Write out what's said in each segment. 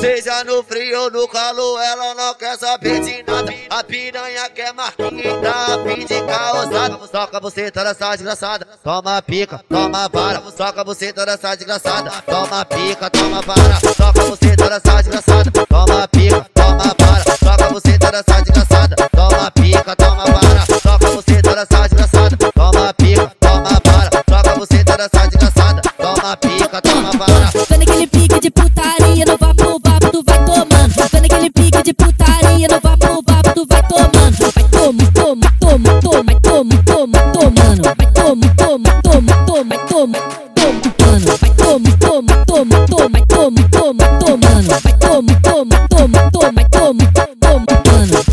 Seja no frio ou no calor, ela não quer saber de nada. A piranha quer marquita, a pindica ousada. Soca você toda essa desgraçada, toma pica, toma vara. Soca você toda essa desgraçada, toma pica, toma vara. Soca você toda essa desgraçada, toma pica, toma vara. Soca você toda essa desgraçada, toma pica, toma vara. Soca você toda essa desgraçada, toma pica, toma vara. Soca você toda essa desgraçada, toma pica, toma vara. Tô naquele pique de putaria, no vapo, tu vai tomando. Tô naquele pique de putaria, no vapo, tu vai tomando. Vai toma, toma, toma, toma, toma, toma, tomando. Vai toma, toma, toma, toma, toma, tomando. Vai toma, toma, toma, toma, toma, toma, tomando. Vai toma, toma, toma, toma, toma, tomando.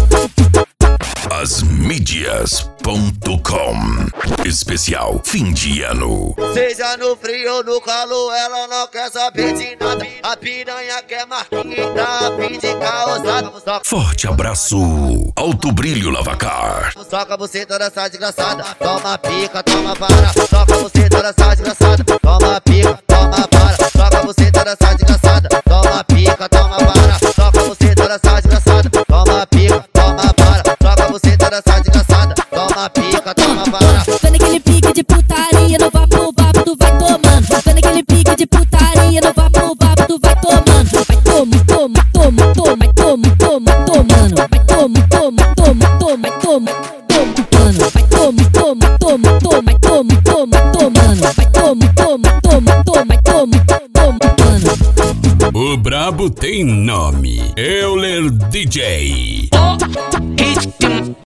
Asmídias.com Especial fim de ano. Seja no frio ou no calor, ela não quer saber de nada. A piranha quer marquita, a pindica ousada. Forte abraço, Alto Brilho Lavacar. Soca você toda essa desgraçada, toma pica, toma vara. Soca você toda essa desgraçada, toma pica, toma vara. Soca você toda essa desgraçada, toma pica, toma vara. Soca você toda essa desgraçada, toma pica, toma vara. Soca você toda essa desgraçada, toma pica, toma vara. Tô naquele pique de putaria, no vapo, tu vai tomando. Tô naquele pique de putaria, no vapo, tu vai tomando. Vai toma, toma, toma, toma, toma, toma, tomando. Vai toma, toma, toma, toma, toma, tomando. Vai toma, toma, toma, toma, toma, toma, tomando. Vai toma, toma, toma, toma, toma, tomando. O brabo tem nome, Euler DJ.